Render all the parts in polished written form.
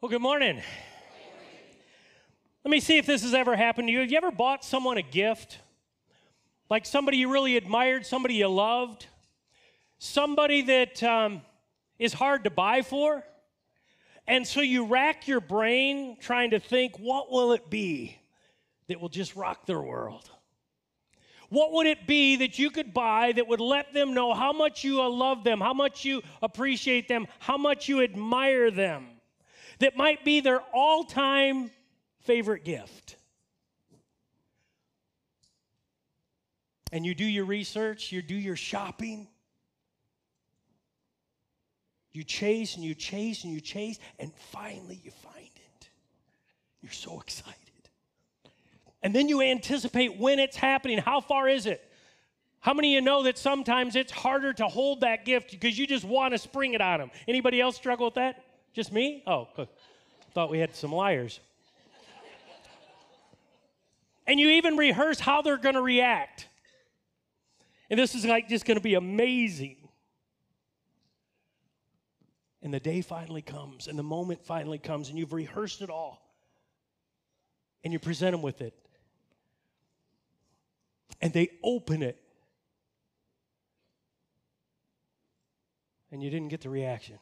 Well, good morning. Let me see if this has ever happened to you. Have you ever bought someone a gift? Like somebody you really admired, somebody you loved, somebody that is hard to buy for? And so you rack your brain trying to think, what will it be that will just rock their world? What would it be that you could buy that would let them know how much you love them, how much you appreciate them, how much you admire them? That might be their all-time favorite gift. And you do your research, you do your shopping. You chase and you chase and you chase, and finally you find it. You're so excited. And then you anticipate when it's happening. How far is it? How many of you know that sometimes it's harder to hold that gift because you just want to spring it on them? Anybody else struggle with that? Just me? Oh, thought we had some liars. And you even rehearse how they're going to react. And this is like just going to be amazing. And the day finally comes, and the moment finally comes, and you've rehearsed it all. And you present them with it. And they open it. And you didn't get the reaction.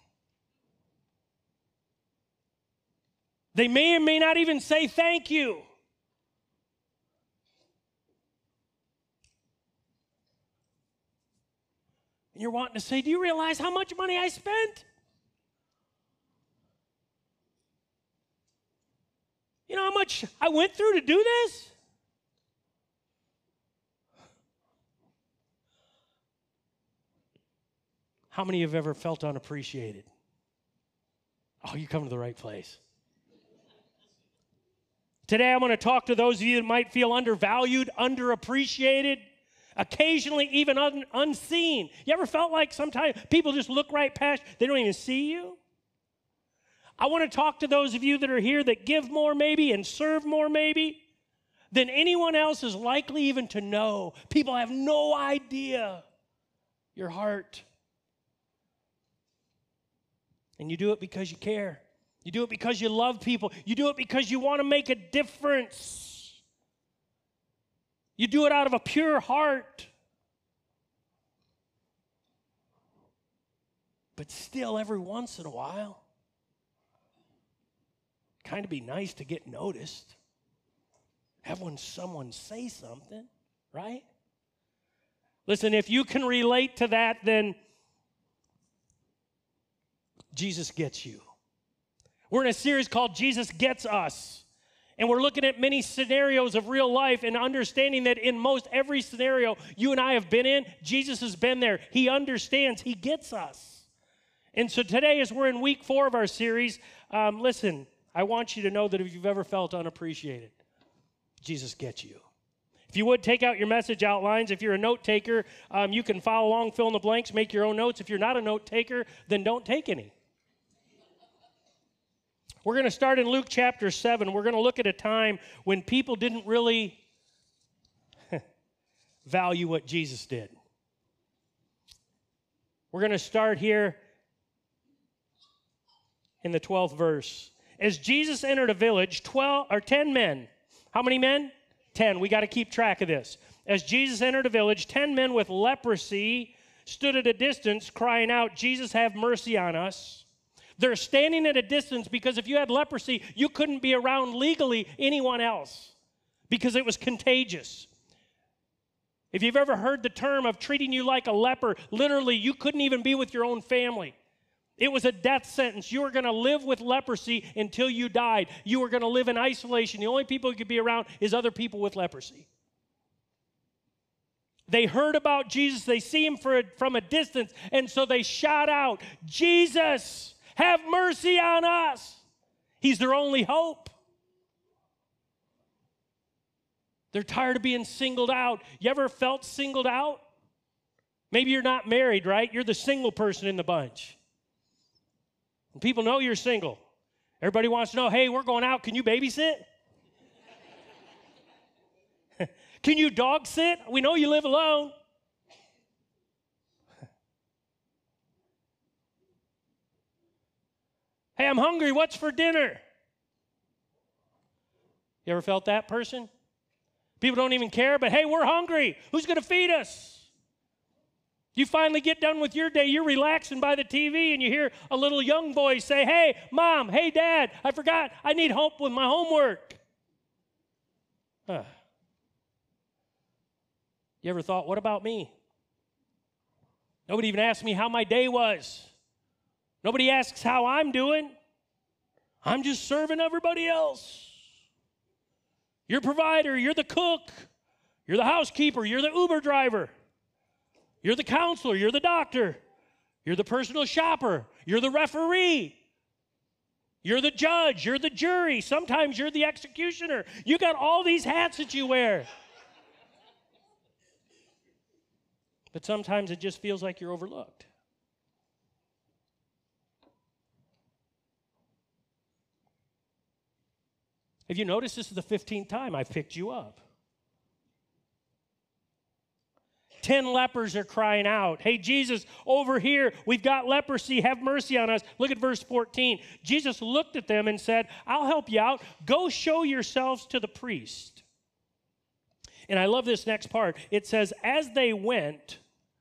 They may or may not even say thank you. And you're wanting to say, do you realize how much money I spent? You know how much I went through to do this? How many have ever felt unappreciated? Oh, you come to the right place. Today I want to talk to those of you that might feel undervalued, underappreciated, occasionally even unseen. You ever felt like sometimes people just look right past you, they don't even see you? I want to talk to those of you that are here that give more maybe and serve more maybe than anyone else is likely even to know. People have no idea your heart. And you do it because you care. You do it because you love people. You do it because you want to make a difference. You do it out of a pure heart. But still, every once in a while, kind of be nice to get noticed. Have someone say something, right? Listen, if you can relate to that, then Jesus gets you. We're in a series called Jesus Gets Us. And we're looking at many scenarios of real life and understanding that in most every scenario you and I have been in, Jesus has been there. He understands. He gets us. And so today, as we're in week 4 of our series, listen, I want you to know that if you've ever felt unappreciated, Jesus gets you. If you would, take out your message outlines. If you're a note taker, you can follow along, fill in the blanks, make your own notes. If you're not a note taker, then don't take any. We're going to start in Luke chapter 7. We're going to look at a time when people didn't really value what Jesus did. We're going to start here in the 12th verse. As Jesus entered a village, 10 men. How many men? 10. We got to keep track of this. As Jesus entered a village, 10 men with leprosy stood at a distance, crying out, "Jesus, have mercy on us." They're standing at a distance because if you had leprosy, you couldn't be around legally anyone else because it was contagious. If you've ever heard the term of treating you like a leper, literally you couldn't even be with your own family. It was a death sentence. You were going to live with leprosy until you died. You were going to live in isolation. The only people you could be around is other people with leprosy. They heard about Jesus. They see him from a distance, and so they shout out, "Jesus, have mercy on us." He's their only hope. They're tired of being singled out. You ever felt singled out? Maybe you're not married, right? You're the single person in the bunch. And people know you're single. Everybody wants to know, hey, we're going out. Can you babysit? Can you dog sit? We know you live alone. Hey, I'm hungry. What's for dinner? You ever felt that person? People don't even care, but hey, we're hungry. Who's going to feed us? You finally get done with your day, you're relaxing by the TV, and you hear a little young voice say, hey, Mom, hey, Dad, I forgot, I need help with my homework. You ever thought, what about me? Nobody even asked me how my day was. Nobody asks how I'm doing. I'm just serving everybody else. You're a provider, you're the cook, you're the housekeeper, you're the Uber driver. You're the counselor, you're the doctor, you're the personal shopper, you're the referee, you're the judge, you're the jury, sometimes you're the executioner. You got all these hats that you wear. But sometimes it just feels like you're overlooked. Have you noticed this is the 15th time I've picked you up? 10 lepers are crying out, hey, Jesus, over here, we've got leprosy. Have mercy on us. Look at verse 14. Jesus looked at them and said, I'll help you out. Go show yourselves to the priest. And I love this next part. It says, as they went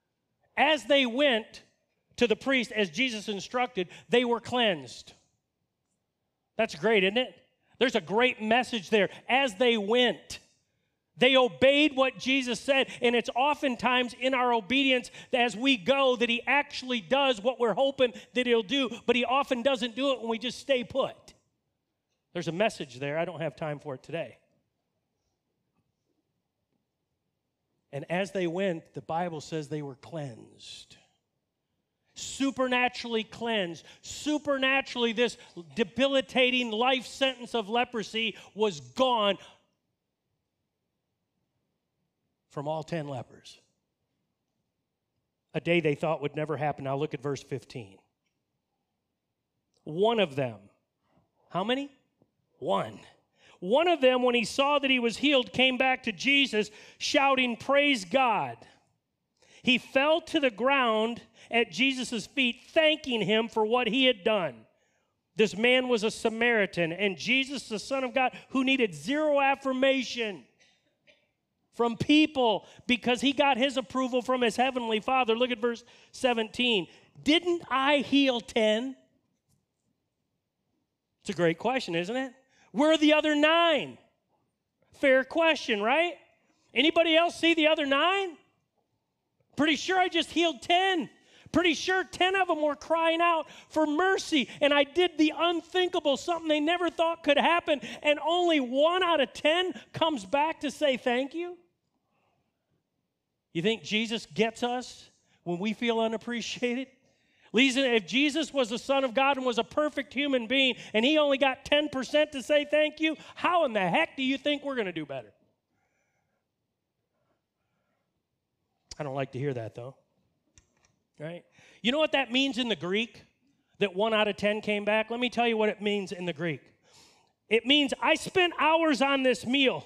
to the priest, as Jesus instructed, they were cleansed. That's great, isn't it? There's a great message there. As they went, they obeyed what Jesus said, and it's oftentimes in our obedience as we go that he actually does what we're hoping that he'll do, but he often doesn't do it when we just stay put. There's a message there. I don't have time for it today. And as they went, the Bible says they were cleansed. Supernaturally cleansed. Supernaturally, this debilitating life sentence of leprosy was gone from all 10 lepers. A day they thought would never happen. Now look at verse 15. One of them, how many? One. One of them, when he saw that he was healed, came back to Jesus, shouting, praise God. He fell to the ground at Jesus' feet, thanking him for what he had done. This man was a Samaritan, and Jesus, the Son of God, who needed zero affirmation from people because he got his approval from his heavenly Father. Look at verse 17. Didn't I heal 10? It's a great question, isn't it? Where are the other 9? Fair question, right? Anybody else see the other 9? Pretty sure I just healed 10. Pretty sure 10 of them were crying out for mercy, and I did the unthinkable, something they never thought could happen, and only 1 out of 10 comes back to say thank you? You think Jesus gets us when we feel unappreciated? Listen, if Jesus was the Son of God and was a perfect human being, and he only got 10% to say thank you, how in the heck do you think we're going to do better? I don't like to hear that, though. Right? You know what that means in the Greek? That 1 out of 10 came back? Let me tell you what it means in the Greek. It means I spent hours on this meal,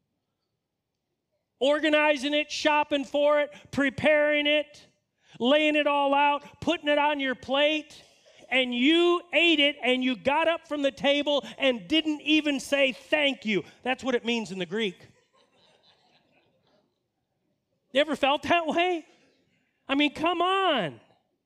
organizing it, shopping for it, preparing it, laying it all out, putting it on your plate, and you ate it, and you got up from the table and didn't even say thank you. That's what it means in the Greek. You ever felt that way? I mean, come on.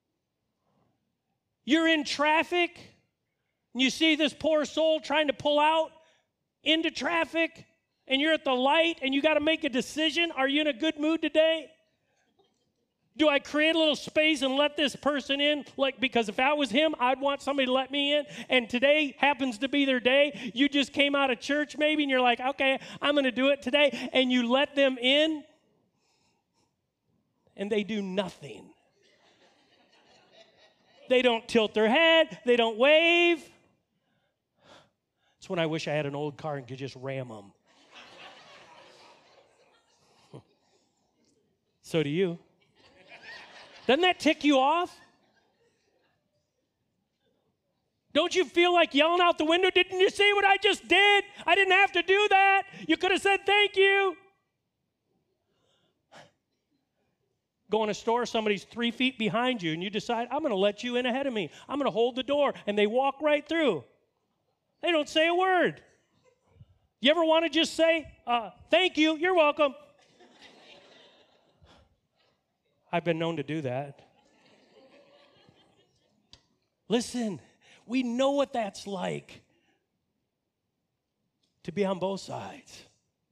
You're in traffic, and you see this poor soul trying to pull out into traffic, and you're at the light, and you got to make a decision. Are you in a good mood today? Do I create a little space and let this person in? Because if that was him, I'd want somebody to let me in. And today happens to be their day. You just came out of church maybe, and you're like, okay, I'm going to do it today. And you let them in, and they do nothing. They don't tilt their head. They don't wave. That's when I wish I had an old car and could just ram them. So do you. Doesn't that tick you off? Don't you feel like yelling out the window? Didn't you see what I just did? I didn't have to do that. You could have said thank you. Go in a store, somebody's 3 feet behind you, and you decide, I'm going to let you in ahead of me. I'm going to hold the door, and they walk right through. They don't say a word. You ever want to just say, thank you, you're welcome? I've been known to do that. Listen, we know what that's like to be on both sides.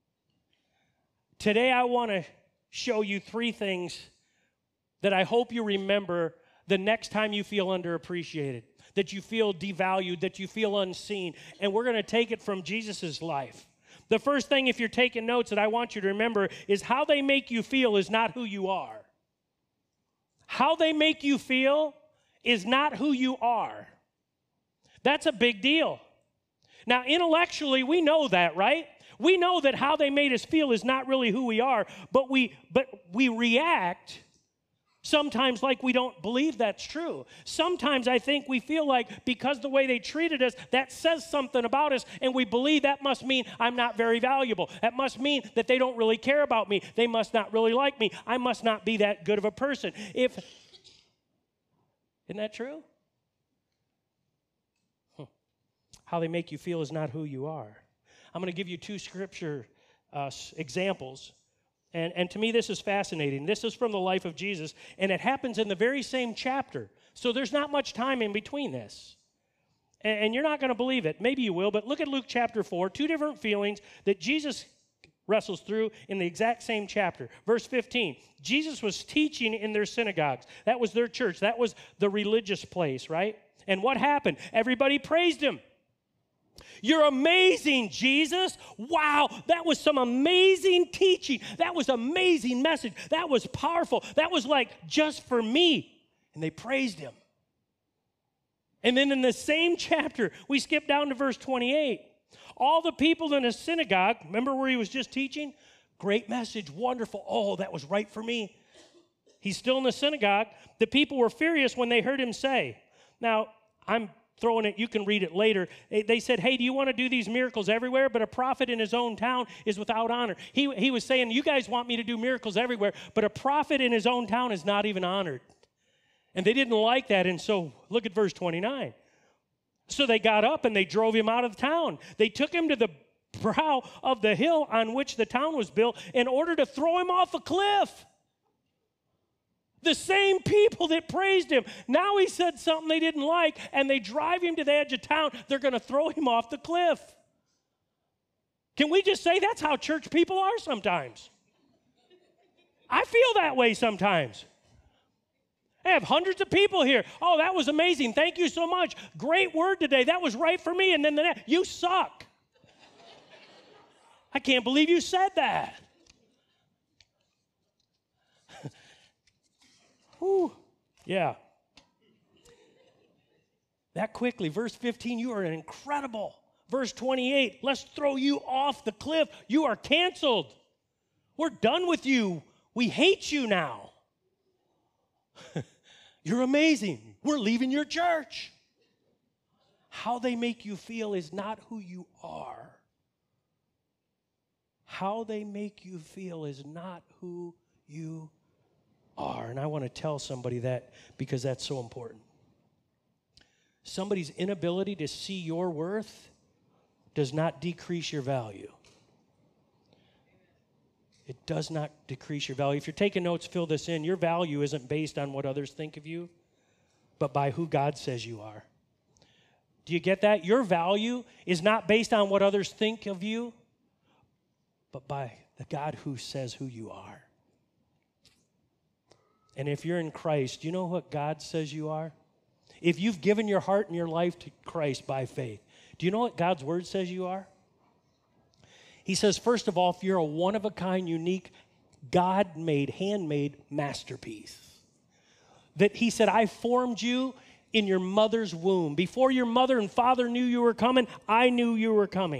Today I want to show you 3 things that I hope you remember the next time you feel underappreciated, that you feel devalued, that you feel unseen. And we're going to take it from Jesus' life. The first thing, if you're taking notes, that I want you to remember is how they make you feel is not who you are. How they make you feel is not who you are. That's a big deal. Now, intellectually, we know that, right? We know that how they made us feel is not really who we are, but we react sometimes like we don't believe that's true. Sometimes I think we feel like because the way they treated us, that says something about us, and we believe that must mean I'm not very valuable. That must mean that they don't really care about me. They must not really like me. I must not be that good of a person. Isn't that true? How they make you feel is not who you are. I'm going to give you 2 scripture examples. And to me, this is fascinating. This is from the life of Jesus, and it happens in the very same chapter. So there's not much time in between this. And you're not going to believe it. Maybe you will, but look at Luke chapter 4, 2 different feelings that Jesus wrestles through in the exact same chapter. Verse 15, Jesus was teaching in their synagogues. That was their church. That was the religious place, right? And what happened? Everybody praised him. You're amazing, Jesus. Wow, that was some amazing teaching. That was amazing message. That was powerful. That was like just for me. And they praised him. And then in the same chapter, we skip down to verse 28. All the people in the synagogue, remember where he was just teaching? Great message, wonderful. Oh, that was right for me. He's still in the synagogue. The people were furious when they heard him say. Now, I'm throwing it, you can read it later. They said, hey, do you want to do these miracles everywhere? But a prophet in his own town is without honor. He was saying, you guys want me to do miracles everywhere, but a prophet in his own town is not even honored. And they didn't like that, and so look at verse 29. So they got up and they drove him out of the town. They took him to the brow of the hill on which the town was built in order to throw him off a cliff. The same people that praised him. Now he said something they didn't like, and they drive him to the edge of town. They're going to throw him off the cliff. Can we just say that's how church people are sometimes? I feel that way sometimes. I have hundreds of people here. Oh, that was amazing. Thank you so much. Great word today. That was right for me. And then you suck. I can't believe you said that. Whew. Yeah. That quickly. Verse 15, you are incredible. Verse 28, let's throw you off the cliff. You are canceled. We're done with you. We hate you now. You're amazing. We're leaving your church. How they make you feel is not who you are. How they make you feel is not who you are. And I want to tell somebody that because that's so important. Somebody's inability to see your worth does not decrease your value. It does not decrease your value. If you're taking notes, fill this in. Your value isn't based on what others think of you, but by who God says you are. Do you get that? Your value is not based on what others think of you, but by the God who says who you are. And if you're in Christ, do you know what God says you are? If you've given your heart and your life to Christ by faith, do you know what God's word says you are? He says, first of all, if you're a one-of-a-kind, unique, God-made, handmade masterpiece. That he said, I formed you in your mother's womb. Before your mother and father knew you were coming, I knew you were coming.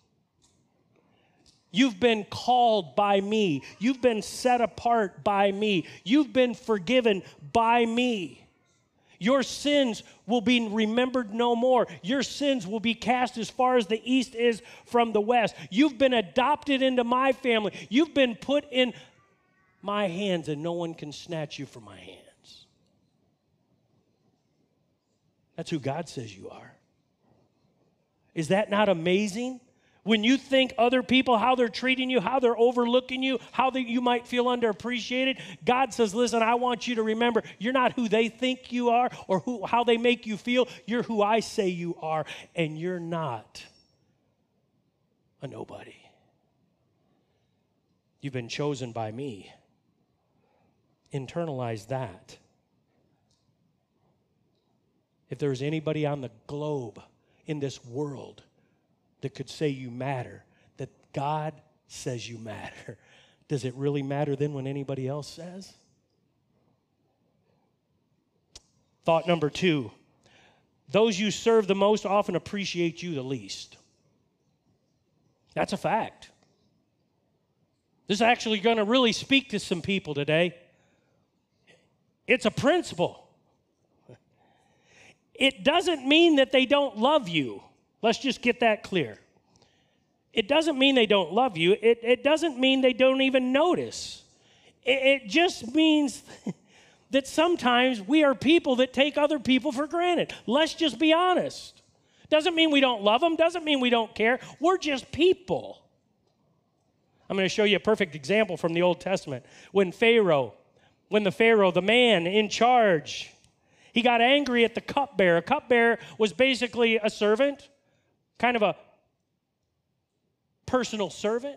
You've been called by me. You've been set apart by me. You've been forgiven by me. Your sins will be remembered no more. Your sins will be cast as far as the east is from the west. You've been adopted into my family. You've been put in my hands, and no one can snatch you from my hands. That's who God says you are. Is that not amazing? When you think other people, how they're treating you, how they're overlooking you, how you might feel underappreciated, God says, listen, I want you to remember, you're not who they think you are or how they make you feel. You're who I say you are, and you're not a nobody. You've been chosen by me. Internalize that. If there's anybody on the globe, in this world, that could say you matter, that God says you matter, does it really matter then when anybody else says? Thought number 2, those you serve the most often appreciate you the least. That's a fact. This is actually going to really speak to some people today. It's a principle. It doesn't mean that they don't love you. Let's just get that clear. It doesn't mean they don't love you. It doesn't mean they don't even notice. It just means that sometimes we are people that take other people for granted. Let's just be honest. Doesn't mean we don't love them. Doesn't mean we don't care. We're just people. I'm going to show you a perfect example from the Old Testament. When the Pharaoh, the man in charge, he got angry at the cupbearer. A cupbearer was basically a servant, kind of a personal servant.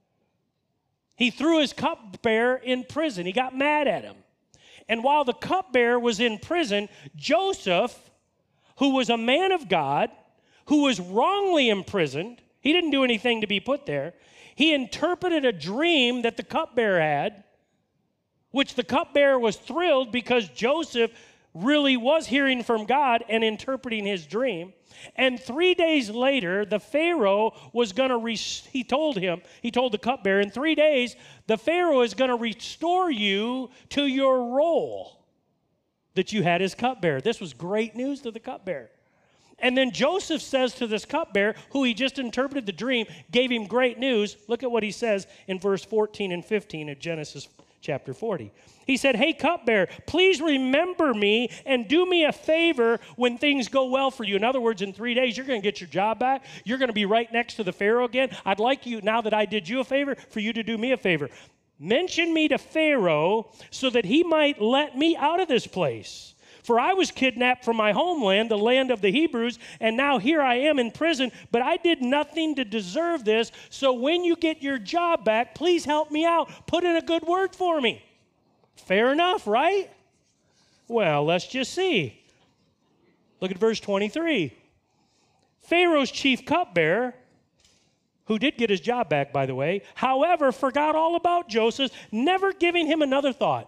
He threw his cupbearer in prison. He got mad at him. And while the cupbearer was in prison, Joseph, who was a man of God, who was wrongly imprisoned, he didn't do anything to be put there, he interpreted a dream that the cupbearer had, which the cupbearer was thrilled because Joseph really was hearing from God and interpreting his dream. And 3 days later, the Pharaoh was going to, he told the cupbearer, in 3 days, the Pharaoh is going to restore you to your role that you had as cupbearer. This was great news to the cupbearer. And then Joseph says to this cupbearer, who he just interpreted the dream, gave him great news. Look at what he says in verse 14 and 15 of Genesis chapter 40. He said, hey, cupbearer, please remember me and do me a favor when things go well for you. In other words, in 3 days, you're going to get your job back. You're going to be right next to the Pharaoh again. I'd like you, now that I did you a favor, for you to do me a favor. Mention me to Pharaoh so that he might let me out of this place. For I was kidnapped from my homeland, the land of the Hebrews, and now here I am in prison, but I did nothing to deserve this. So when you get your job back, please help me out. Put in a good word for me. Fair enough, right? Well, let's just see. Look at verse 23. Pharaoh's chief cupbearer, who did get his job back, by the way, however, forgot all about Joseph, never giving him another thought.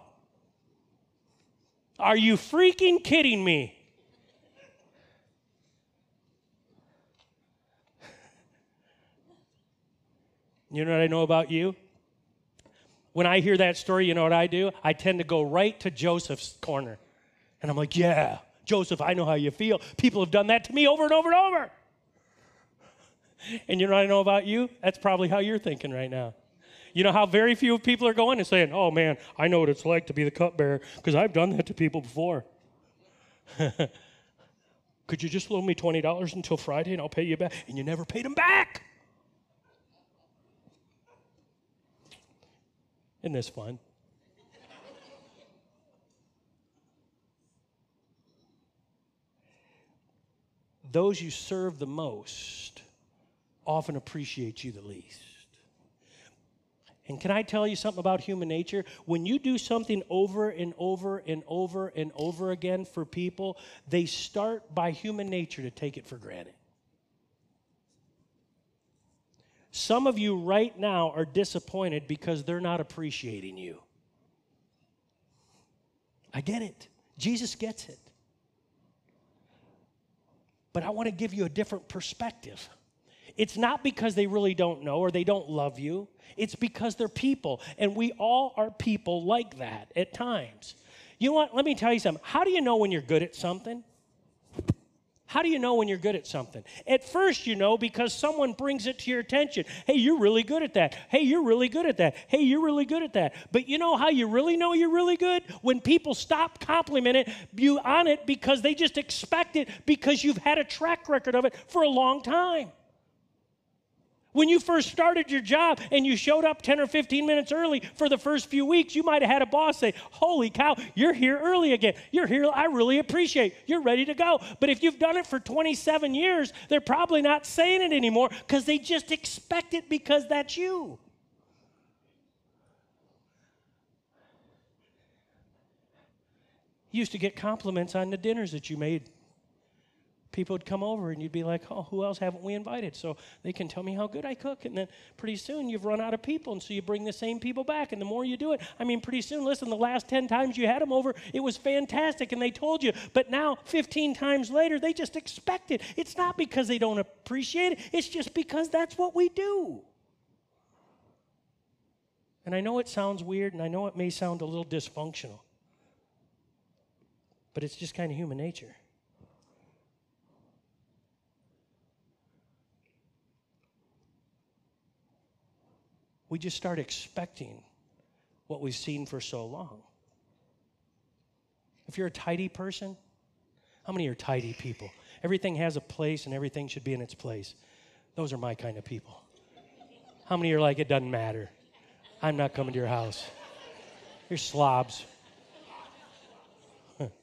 Are you freaking kidding me? You know what I know about you? When I hear that story, you know what I do? I tend to go right to Joseph's corner. And I'm like, yeah, Joseph, I know how you feel. People have done that to me over and over and over. And you know what I know about you? That's probably how you're thinking right now. You know how very few people are going and saying, oh, man, I know what it's like to be the cupbearer because I've done that to people before. Could you just loan me $20 until Friday and I'll pay you back? And you never paid them back. Isn't this fun? Those you serve the most often appreciate you the least. And can I tell you something about human nature? When you do something over and over and over and over again for people, they start by human nature to take it for granted. Some of you right now are disappointed because they're not appreciating you. I get it. Jesus gets it. But I want to give you a different perspective. It's not because they really don't know or they don't love you. It's because they're people. And we all are people like that at times. You know what? Let me tell you something. How do you know when you're good at something? How do you know when you're good at something? At first, you know because someone brings it to your attention. Hey, you're really good at that. Hey, you're really good at that. Hey, you're really good at that. But you know how you really know you're really good? When people stop complimenting you on it because they just expect it because you've had a track record of it for a long time. When you first started your job and you showed up 10 or 15 minutes early for the first few weeks, you might have had a boss say, holy cow, you're here early again. You're here, I really appreciate. You're ready to go. But if you've done it for 27 years, they're probably not saying it anymore because they just expect it because that's you. You used to get compliments on the dinners that you made. People would come over and you'd be like, oh, who else haven't we invited? So they can tell me how good I cook. And then pretty soon you've run out of people. And so you bring the same people back. And the more you do it, pretty soon, listen, the last 10 times you had them over, it was fantastic. And they told you. But now 15 times later, they just expect it. It's not because they don't appreciate it. It's just because that's what we do. And I know it sounds weird. And I know it may sound a little dysfunctional. But it's just kind of human nature. We just start expecting what we've seen for so long. If you're a tidy person, how many are tidy people? Everything has a place and everything should be in its place. Those are my kind of people. How many are like, it doesn't matter? I'm not coming to your house. You're slobs. If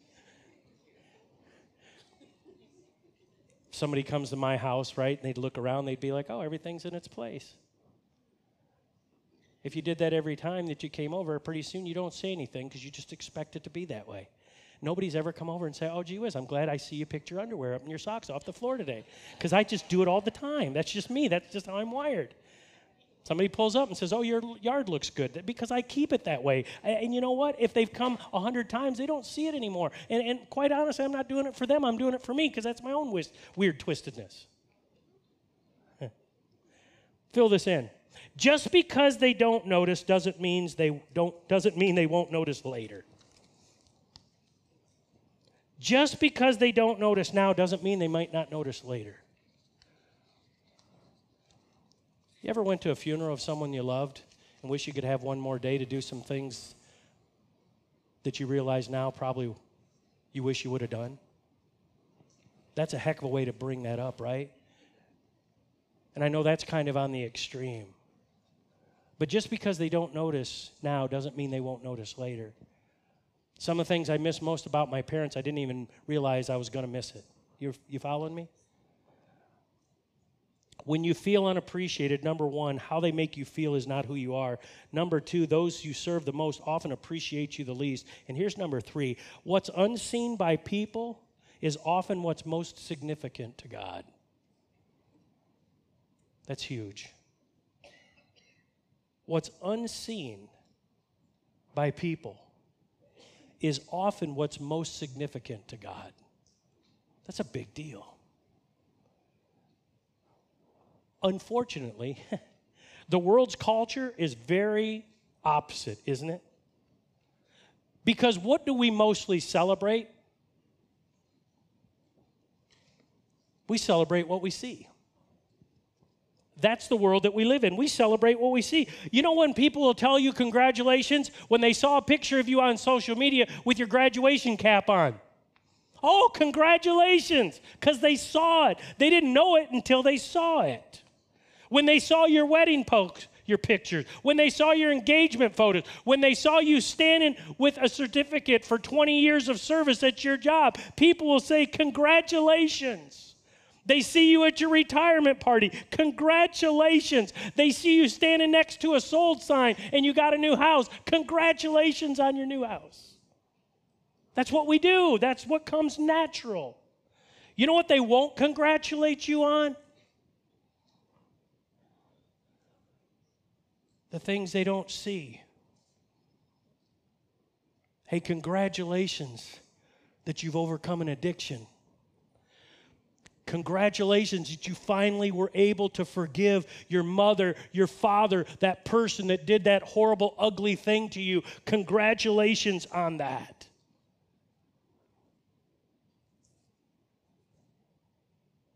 somebody comes to my house, right, and they'd look around, they'd be like, oh, everything's in its place. If you did that every time that you came over, pretty soon you don't say anything because you just expect it to be that way. Nobody's ever come over and say, oh, gee whiz, I'm glad I see you picked your underwear up and your socks off the floor today. Because I just do it all the time. That's just me. That's just how I'm wired. Somebody pulls up and says, oh, your yard looks good, because I keep it that way. And you know what? If they've come 100 times, they don't see it anymore. And quite honestly, I'm not doing it for them. I'm doing it for me because that's my own weird twistedness. Fill this in. Just because they don't notice doesn't mean they won't notice later. Just because they don't notice now doesn't mean they might not notice later. You ever went to a funeral of someone you loved and wish you could have one more day to do some things that you realize now probably you wish you would have done? That's a heck of a way to bring that up, right? And I know that's kind of on the extreme. But just because they don't notice now doesn't mean they won't notice later. Some of the things I miss most about my parents, I didn't even realize I was going to miss it. You following me? When you feel unappreciated, number one, how they make you feel is not who you are. Number two, those you serve the most often appreciate you the least. And here's number three. What's unseen by people is often what's most significant to God. That's huge. What's unseen by people is often what's most significant to God. That's a big deal. Unfortunately, the world's culture is very opposite, isn't it? Because what do we mostly celebrate? We celebrate what we see. That's the world that we live in. We celebrate what we see. You know when people will tell you congratulations when they saw a picture of you on social media with your graduation cap on? Oh, congratulations, because they saw it. They didn't know it until they saw it. When they saw your wedding post, your pictures, when they saw your engagement photos, when they saw you standing with a certificate for 20 years of service at your job, people will say, congratulations. They see you at your retirement party. Congratulations. They see you standing next to a sold sign and you got a new house. Congratulations on your new house. That's what we do. That's what comes natural. You know what they won't congratulate you on? The things they don't see. Hey, congratulations that you've overcome an addiction. Congratulations that you finally were able to forgive your mother, your father, that person that did that horrible, ugly thing to you. Congratulations on that.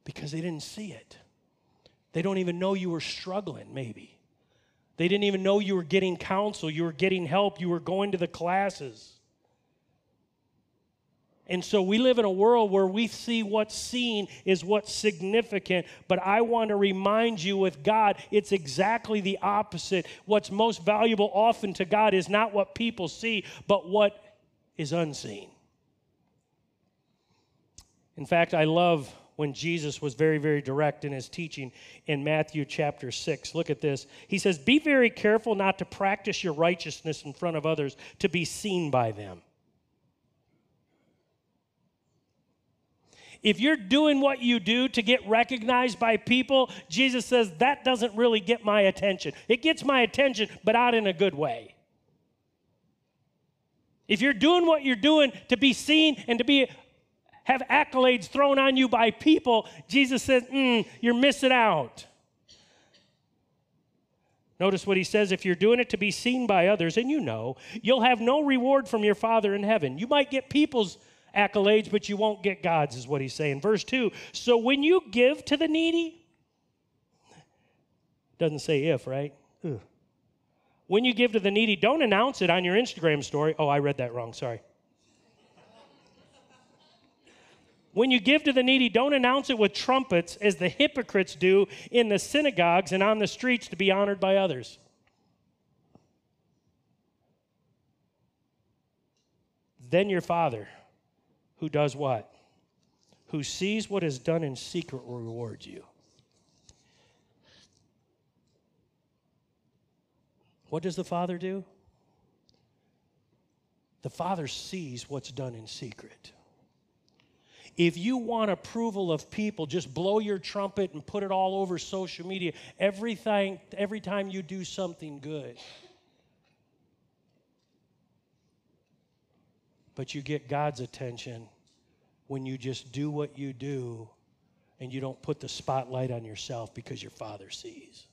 Because they didn't see it. They don't even know you were struggling, maybe. They didn't even know you were getting counsel, you were getting help, you were going to the classes. And so we live in a world where we see what's seen is what's significant, but I want to remind you with God, it's exactly the opposite. What's most valuable often to God is not what people see, but what is unseen. In fact, I love when Jesus was very, very direct in his teaching in Matthew chapter 6. Look at this. He says, "Be very careful not to practice your righteousness in front of others to be seen by them." If you're doing what you do to get recognized by people, Jesus says, that doesn't really get my attention. It gets my attention, but not in a good way. If you're doing what you're doing to be seen and to have accolades thrown on you by people, Jesus says, you're missing out. Notice what he says, if you're doing it to be seen by others, and you'll have no reward from your Father in heaven. You might get people's accolades, but you won't get God's, is what he's saying. Verse 2, so when you give to the needy, doesn't say if, right? Ugh. When you give to the needy, don't announce it on your Instagram story. Oh, I read that wrong, sorry. When you give to the needy, don't announce it with trumpets as the hypocrites do in the synagogues and on the streets to be honored by others. Then your Father, who does what? Who sees what is done in secret will reward you. What does the Father do? The Father sees what's done in secret. If you want approval of people, just blow your trumpet and put it all over social media every time you do something good. But you get God's attention when you just do what you do and you don't put the spotlight on yourself because your Father sees.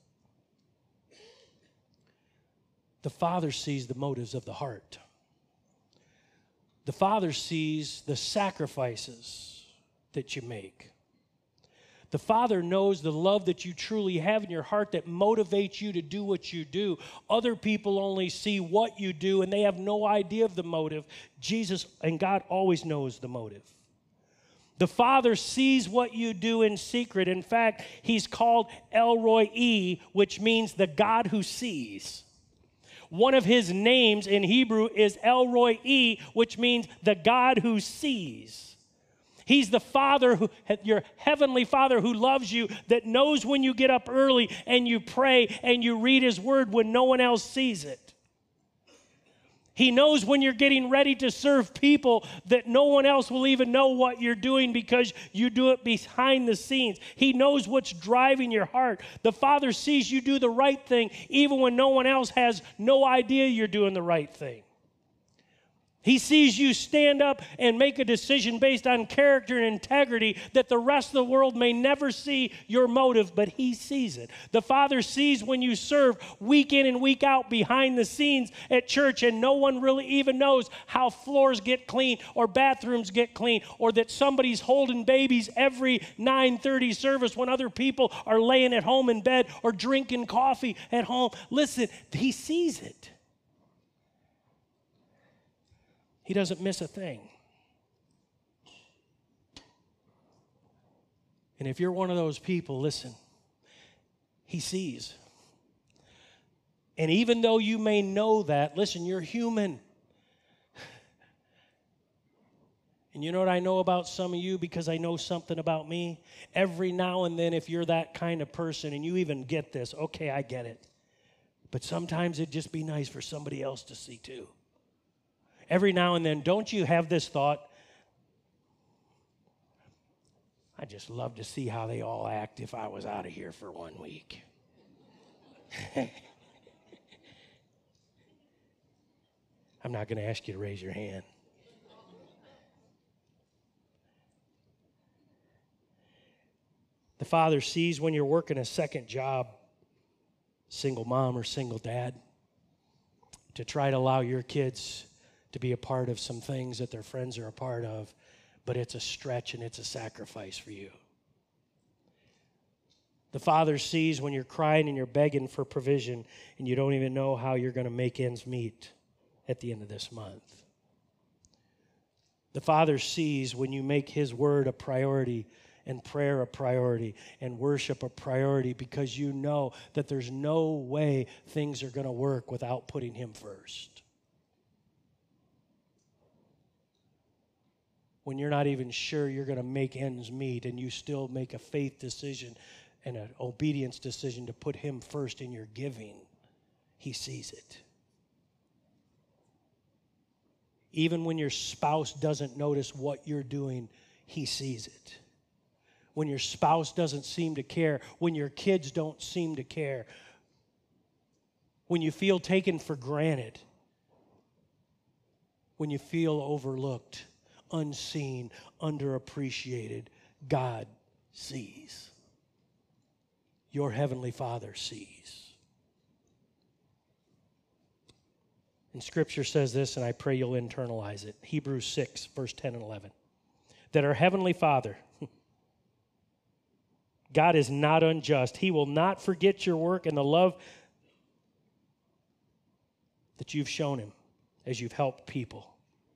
The Father sees the motives of the heart. The Father sees the sacrifices that you make. The Father knows the love that you truly have in your heart that motivates you to do what you do. Other people only see what you do, and they have no idea of the motive. Jesus and God always knows the motive. The Father sees what you do in secret. In fact, he's called El Roi, which means the God who sees. One of his names in Hebrew is El Roi, which means the God who sees. He's the Father, your heavenly Father who loves you, that knows when you get up early and you pray and you read his word when no one else sees it. He knows when you're getting ready to serve people that no one else will even know what you're doing because you do it behind the scenes. He knows what's driving your heart. The Father sees you do the right thing even when no one else has no idea you're doing the right thing. He sees you stand up and make a decision based on character and integrity that the rest of the world may never see your motive, but he sees it. The Father sees when you serve week in and week out behind the scenes at church and no one really even knows how floors get clean or bathrooms get clean or that somebody's holding babies every 9:30 service when other people are laying at home in bed or drinking coffee at home. Listen, he sees it. He doesn't miss a thing. And if you're one of those people, listen, he sees. And even though you may know that, listen, you're human. And you know what I know about some of you because I know something about me? Every now and then, if you're that kind of person and you even get this, okay, I get it. But sometimes it'd just be nice for somebody else to see too. Every now and then, don't you have this thought, I just love to see how they all act if I was out of here for 1 week. I'm not going to ask you to raise your hand. The Father sees when you're working a second job, single mom or single dad, to try to allow your kids to be a part of some things that their friends are a part of, but it's a stretch and it's a sacrifice for you. The Father sees when you're crying and you're begging for provision and you don't even know how you're going to make ends meet at the end of this month. The Father sees when you make His word a priority and prayer a priority and worship a priority because you know that there's no way things are going to work without putting Him first. When you're not even sure you're going to make ends meet and you still make a faith decision and an obedience decision to put Him first in your giving, He sees it. Even when your spouse doesn't notice what you're doing, He sees it. When your spouse doesn't seem to care, when your kids don't seem to care, when you feel taken for granted, when you feel overlooked, unseen, underappreciated, God sees. Your Heavenly Father sees. And Scripture says this, and I pray you'll internalize it. Hebrews 6, verse 10 and 11. That our Heavenly Father, God is not unjust. He will not forget your work and the love that you've shown Him as you've helped people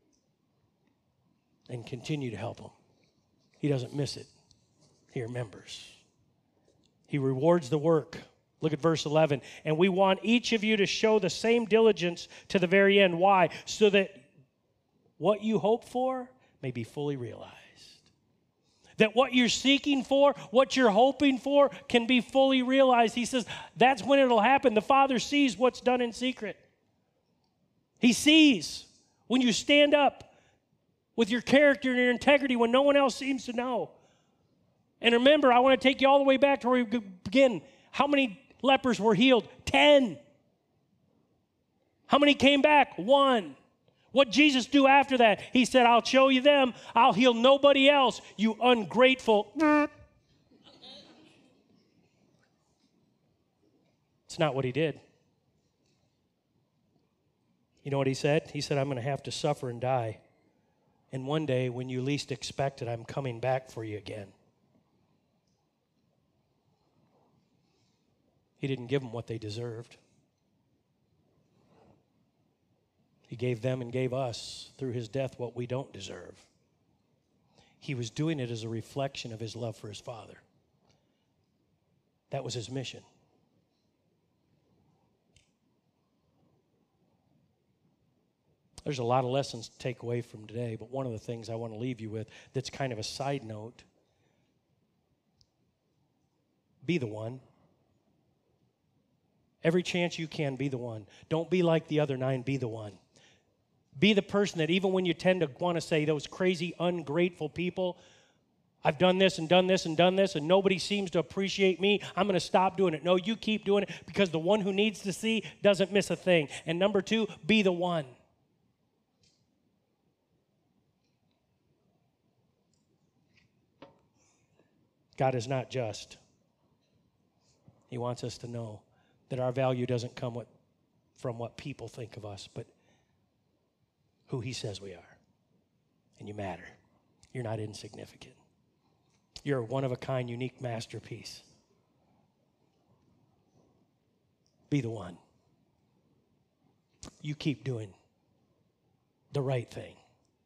and continue to help them. He doesn't miss it. He remembers. He rewards the work. Look at verse 11. And we want each of you to show the same diligence to the very end. Why? So that what you hope for may be fully realized. That what you're seeking for, what you're hoping for, can be fully realized. He says that's when it'll happen. The Father sees what's done in secret. He sees when you stand up with your character and your integrity when no one else seems to know. And remember, I want to take you all the way back to where we begin. How many lepers were healed? 10. How many came back? 1. What did Jesus do after that? He said, I'll show you them. I'll heal nobody else, you ungrateful. It's not what He did. You know what He said? He said, I'm going to have to suffer and die. And one day, when you least expect it, I'm coming back for you again. He didn't give them what they deserved. He gave them and gave us, through His death, what we don't deserve. He was doing it as a reflection of His love for His Father. That was His mission. There's a lot of lessons to take away from today, but one of the things I want to leave you with that's kind of a side note, be the one. Every chance you can, be the one. Don't be like the other 9, be the one. Be the person that even when you tend to want to say those crazy, ungrateful people, I've done this and done this and done this, and nobody seems to appreciate me, I'm going to stop doing it. No, you keep doing it because the one who needs to see doesn't miss a thing. And number 2, be the one. God is not just. He wants us to know that our value doesn't come from what people think of us, but who He says we are. And you matter. You're not insignificant. You're a one-of-a-kind, unique masterpiece. Be the one. You keep doing the right thing.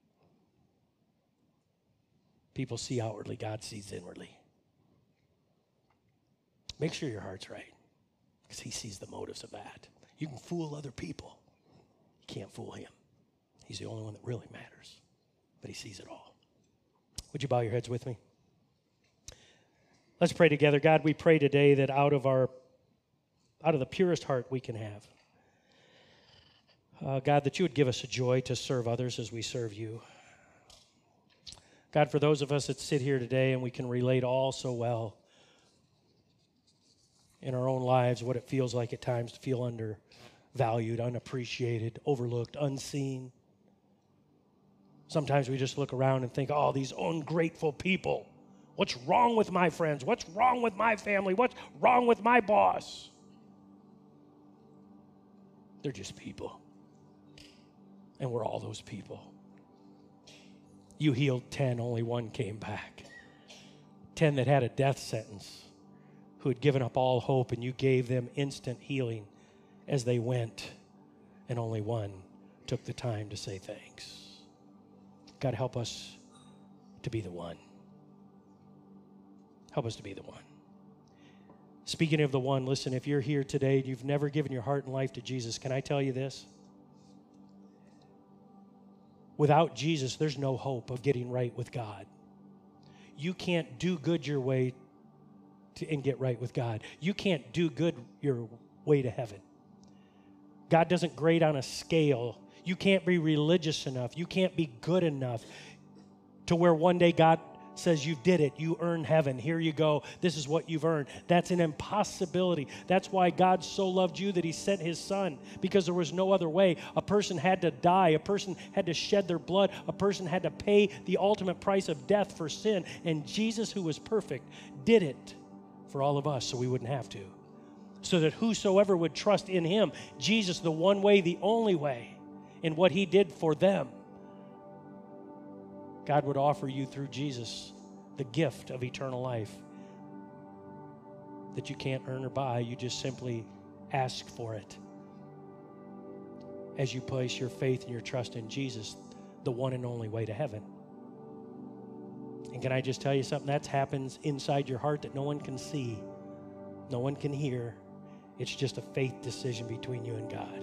People see outwardly, God sees inwardly. Make sure your heart's right, because He sees the motives of that. You can fool other people. You can't fool Him. He's the only one that really matters, but He sees it all. Would you bow your heads with me? Let's pray together. God, we pray today that out of the purest heart we can have, God, that You would give us a joy to serve others as we serve You. God, for those of us that sit here today and we can relate all so well in our own lives what it feels like at times to feel undervalued, unappreciated, overlooked, unseen. Sometimes we just look around and think, oh, these ungrateful people. What's wrong with my friends? What's wrong with my family? What's wrong with my boss? They're just people. And we're all those people. You healed 10, only 1 came back. 10 that had a death sentence, who had given up all hope, and you gave them instant healing as they went, and only one took the time to say thanks. God, help us to be the one. Help us to be the one. Speaking of the one, listen, if you're here today and you've never given your heart and life to Jesus, can I tell you this? Without Jesus, there's no hope of getting right with God. You can't do good your way and get right with God. You can't do good your way to heaven. God doesn't grade on a scale. You can't be religious enough. You can't be good enough to where one day God says you did it. You earned heaven. Here you go. This is what you've earned. That's an impossibility. That's why God so loved you that he sent his son, because there was no other way. A person had to die. A person had to shed their blood. A person had to pay the ultimate price of death for sin. And Jesus, who was perfect, did it for all of us so we wouldn't have to. So that whosoever would trust in him, Jesus, the one way, the only way, in what he did for them, God would offer you through Jesus the gift of eternal life that you can't earn or buy. You just simply ask for it as you place your faith and your trust in Jesus, the one and only way to heaven. And can I just tell you something? That happens inside your heart that no one can see, no one can hear. It's just a faith decision between you and God.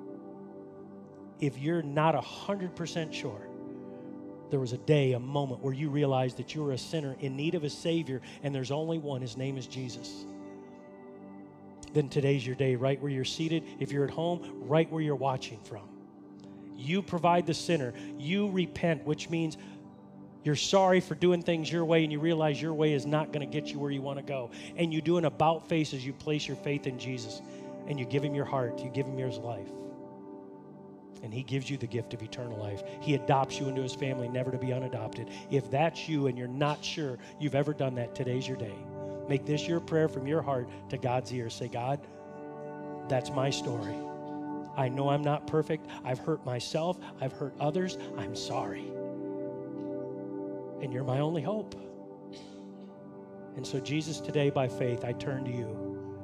If you're not 100% sure, there was a day, a moment where you realized that you were a sinner in need of a Savior, and there's only one. His name is Jesus. Then today's your day, right where you're seated. If you're at home, right where you're watching from. You provide the sinner. You repent, which means you're sorry for doing things your way, and you realize your way is not going to get you where you want to go. And you do an about face as you place your faith in Jesus, and you give him your heart. You give him your life. And he gives you the gift of eternal life. He adopts you into his family, never to be unadopted. If that's you and you're not sure you've ever done that, today's your day. Make this your prayer from your heart to God's ears. Say, God, that's my story. I know I'm not perfect. I've hurt myself. I've hurt others. I'm sorry. And you're my only hope. And so, Jesus, today by faith, I turn to you.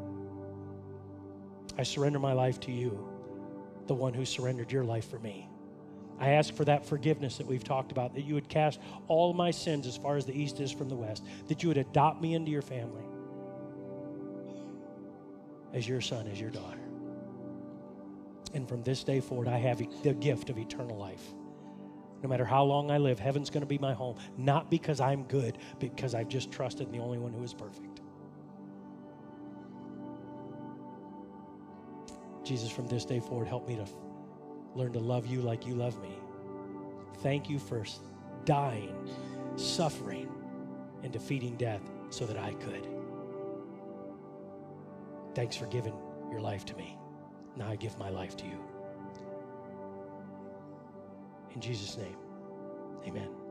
I surrender my life to you, the one who surrendered your life for me. I ask for that forgiveness that we've talked about, that you would cast all my sins as far as the east is from the west, that you would adopt me into your family as your son, as your daughter. And from this day forward, I have the gift of eternal life. No matter how long I live, heaven's going to be my home, not because I'm good, but because I've just trusted in the only one who is perfect. Jesus, from this day forward, help me to learn to love you like you love me. Thank you for dying, suffering, and defeating death so that I could. Thanks for giving your life to me. Now I give my life to you. In Jesus' name, amen.